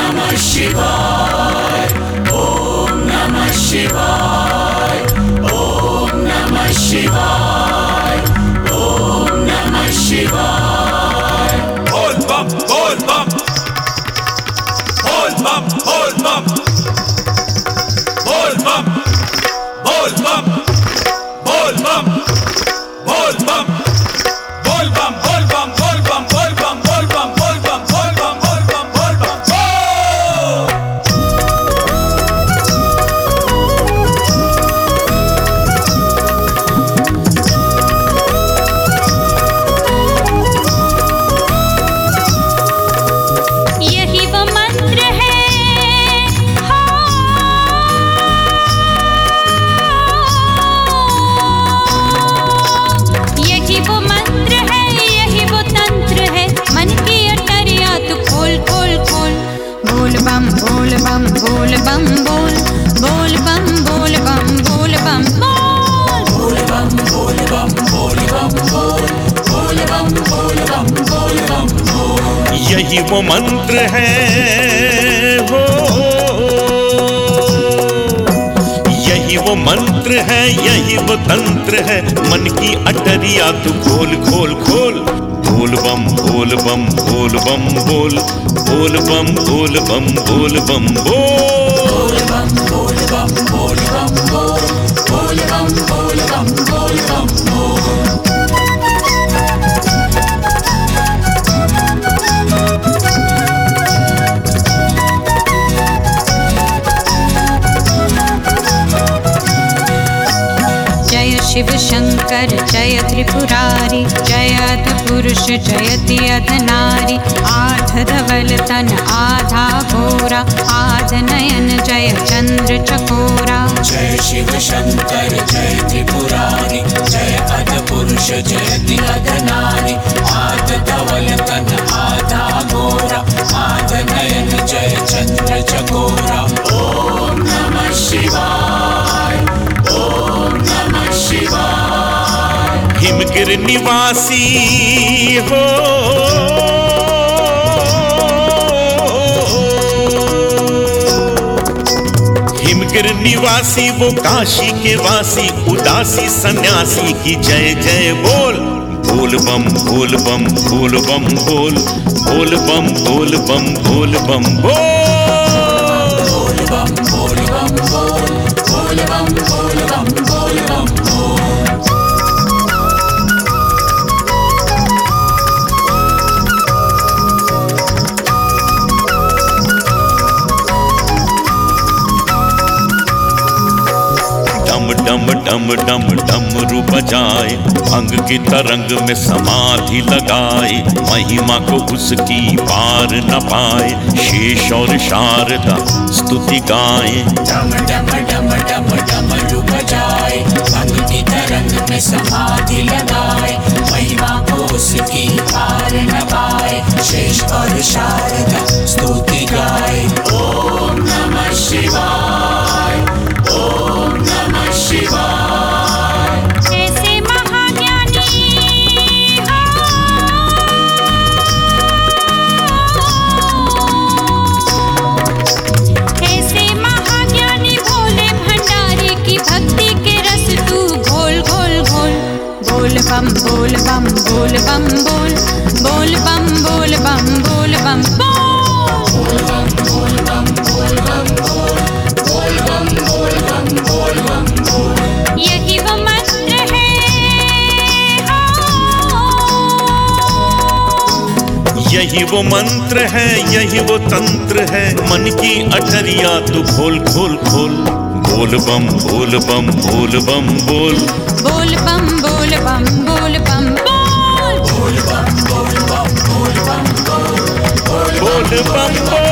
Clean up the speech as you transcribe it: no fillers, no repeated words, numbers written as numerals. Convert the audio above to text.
नमः शिवाय, ओम नमः शिवाय, ओम नमः शिवाय, ओम नमः शिवाय। बोल बम बोल बम, बोल बम बोल बम, बोल बम बोल बम, बोल बम बोल बम, बोल बम बोल बम, बोल बम बोल बम, बोल बम बोल बम, बोल बम बोल बम, बोल बम यही वो मंत्र है, यही वो मंत्र है, यही वो तंत्र है। मन की अटरिया तू खोल खोल खोल। बोल बम बोल बम बोल बम बोल, बोल बम बोल बम बोल बम बोल, बोल बम बोल बम बोल बम बोल, बोल बम बोल बम बोल बम बोल। यही वो मंत्र है हो, यही वो मंत्र है, यही वो तंत्र है। मन की अटरिया तू खोल खोल खोल। बोल बम बोल बम बोल बम बोल, बोल बम बोल बम बोल बम बोल। बोल बम बोल बम बोल बम बोल, बोल बम बोल बम बोल बम बोल। जय शिव शंकर जय त्रिपुरारी, जय अध पुरुष जयति अध नारी। आध धवल तन आधा गोरा, आध नयन जय चंद्र चकोरा। जय शिव शंकर जय त्रिपुरारी, जय अध पुरुष जयति अध नारी। आध धवल तन आधा गोरा, आध नयन जय चंद्र चकोरा। ओम नमः शिवाय, ओम नमः शिवाय। हिमगिर निवासी हो, हिमगिर निवासी वो काशी के वासी, उदासी सन्यासी की जय जय बोल। बोल बम बोल बम बोल बम बोल, बोल बम बोल बम बोल बम बोल। बोल बम बोल बम बोल, बोल बम बोल बम बोल बम बोल। डम डम डम डम डमरू बजाए, भंग की तरंग में समाधि लगाए। महिमा को उसकी पार न पाए, शेष और शारदा स्तुति गाए। डम डम डम डम डमरू बजाए, भंग की तरंग में समाधि लगाए। महिमा को उसकी पार न पाए, शेष और शारदा स्तुति गाए। ओम नमः शिवाय, ओम नमः शिवाय। ऐसे महाज्ञानी ऐसे महाज्ञानी भोले भंडारी की भक्ति के रस तू घोल घोल घोल। बोल बम बोल बम बोल बम बोल, बोल बम बोल बम बोल बम बोल। बोल बम बोल बम बोल बम बोल, बोल बम बोल बम बोल बम बोल। यही वो मंत्र है, यही वो मंत्र है, यही वो तंत्र है। मन की अटरिया तू खोल खोल खोल। बोल बम बोल बम बोल बम बोल, बोल बम बोल बम बोल बम बोल। बोल बम बोल बम बोल बम बोल, बोल बोल बम बोल।